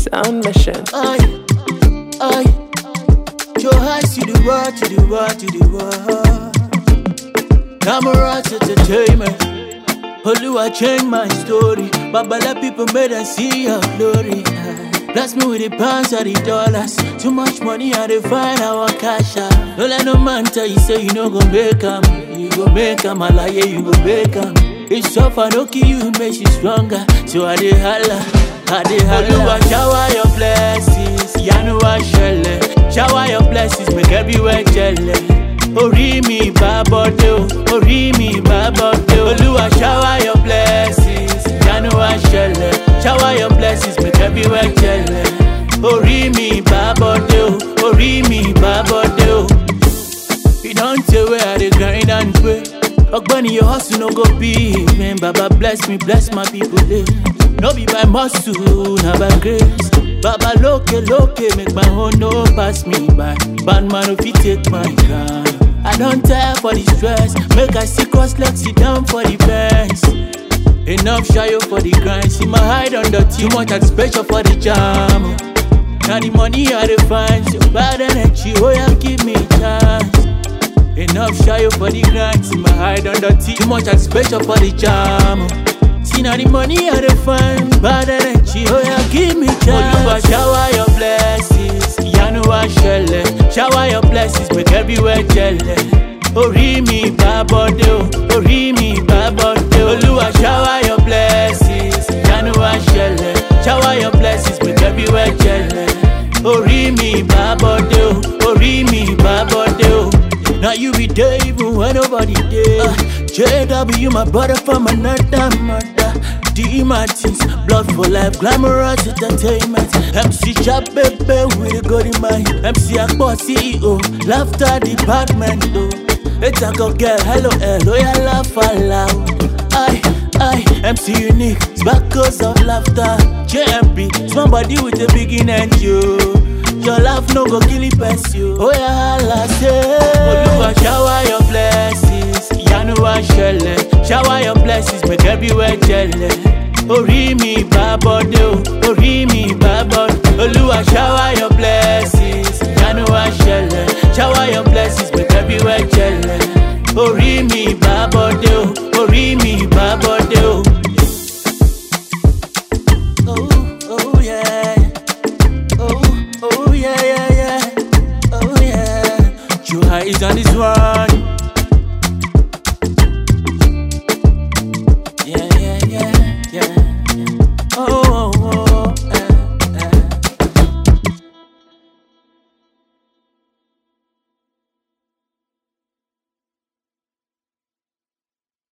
Sound Mission. I your eyes to the world, to the world, to the world. Cameras entertainment. Oluwa change my story. Babala people made us see your glory. Bless me with the pounds or the dollars. Too much money I dey find our cash out. Don't let no man tell you say you no go make 'em. You go make 'em, I lie, you go make 'em. It's tough, I no kill you, makes you stronger. So I dey holla, I dey holla. Oluwa shower your blessings, Yanuwa shele. Shower your blessings, make everywhere jealous. Ori mi babode, ori mi babode. Oluwa shower your blessings, Yanuwa shele. Shower your blessings, make everywhere jealous. Ori mi babode, ori mi babode. You don't tell where I dey grind and pray. Ogbeni your hustle no go be, man. Baba bless me, bless my people there. No be by muscle, na by grace. Baba loke, make my own no pass me by. Bad man no fit take my crown. I don't tire for the stress. Make I see cross legs, sit down for the best. Enough shy for the grind. See my hide on the too much anticipation for the jam. Now the money I dey find, so bad energy, oh yeah, give me chance. Enough shy for the grind. See my hide on the too much anticipation for the jam. See now the money I dey find, bad energy, oh yeah, give me chance. Oluwa shower your blessings, Yanuwa shele. Shower your blessings, make everywhere jealous. Ori mi babode, ori mi babode. Oluwa shower your blessings, Yanuwa shele. Shower your blessings, make everywhere jealous. Ori mi babode, ori mi babode. Now you be there even when nobody there. JW, my brother from another mother. D Martins, blood for life, glamorous entertainment. MC Chap Pepe with a good in mind. MC Akbo CEO, laughter department though. It's a go girl, hello, yeah, laugh aloud. MC Unique, sparkles of laughter. JMP, somebody with a big and you. Your laugh no go kill it past you. Oh yeah, Allah say Oluwa shower your blessings, Yanuwa shele. Shower your blessings, make everywhere jealous. Ori mi babode,